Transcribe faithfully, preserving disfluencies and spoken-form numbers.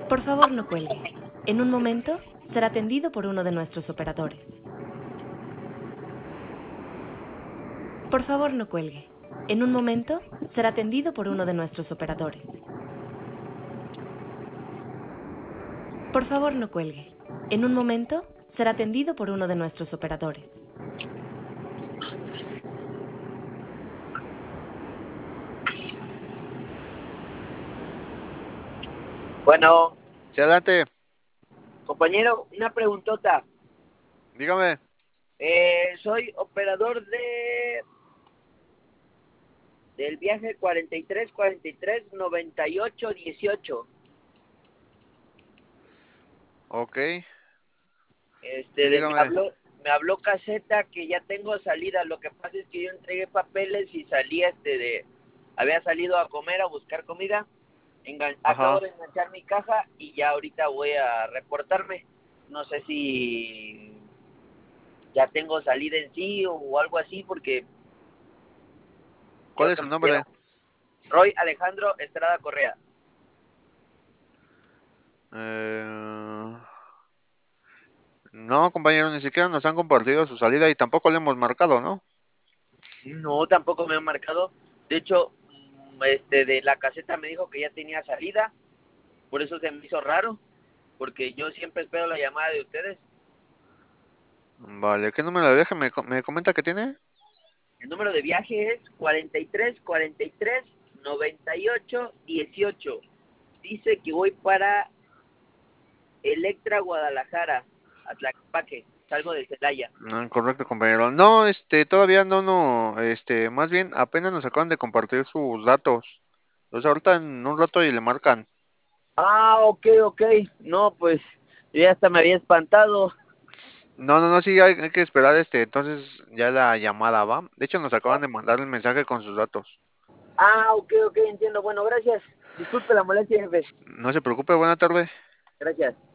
Por favor, no cuelgue. En un momento será atendido por uno de nuestros operadores. Por favor, no cuelgue. En un momento será atendido por uno de nuestros operadores. Por favor, no cuelgue. En un momento será atendido por uno de nuestros operadores. Bueno, Sí, adelante, compañero, una preguntota. dígame. Eh, soy operador de del viaje cuarenta y tres cuarenta y tres noventa y ocho dieciocho. Ok, sí, Este, de- me dígame. habló me habló Caseta que ya tengo salida. Lo que pasa es que yo entregué papeles y salí este de había salido a comer, a buscar comida. Engan- acabo Ajá. de enganchar mi caja y ya ahorita voy a reportarme. No sé si ya tengo salida en sí o algo así porque ¿Cuál creo es que su me dieron. nombre? Roy Alejandro Estrada Correa. Eh... No, compañero, ni siquiera nos han compartido su salida y tampoco le hemos marcado, ¿no? No, tampoco me han marcado. De hecho, mm, este de la caseta me dijo que ya tenía salida, por eso se me hizo raro, porque yo siempre espero la llamada de ustedes. Vale, ¿qué número de viaje me, co- me comenta que tiene? El número de viaje es cuarenta y tres cuarenta y tres noventa y ocho dieciocho. Dice que voy para Electra Guadalajara, a Tlaquepaque. Salgo de Celaya. No, correcto, compañero. No, este, todavía no, no, este, más bien apenas nos acaban de compartir sus datos. Entonces ahorita en un rato y le marcan. Ah, ok, ok. No, pues yo ya hasta me había espantado. No, no, no, sí, hay, hay que esperar este, entonces ya la llamada va. De hecho, nos acaban de mandar el mensaje con sus datos. Ah, ok, ok, entiendo. Bueno, gracias. Disculpe la molestia, jefe. No se preocupe, buena tarde. Gracias.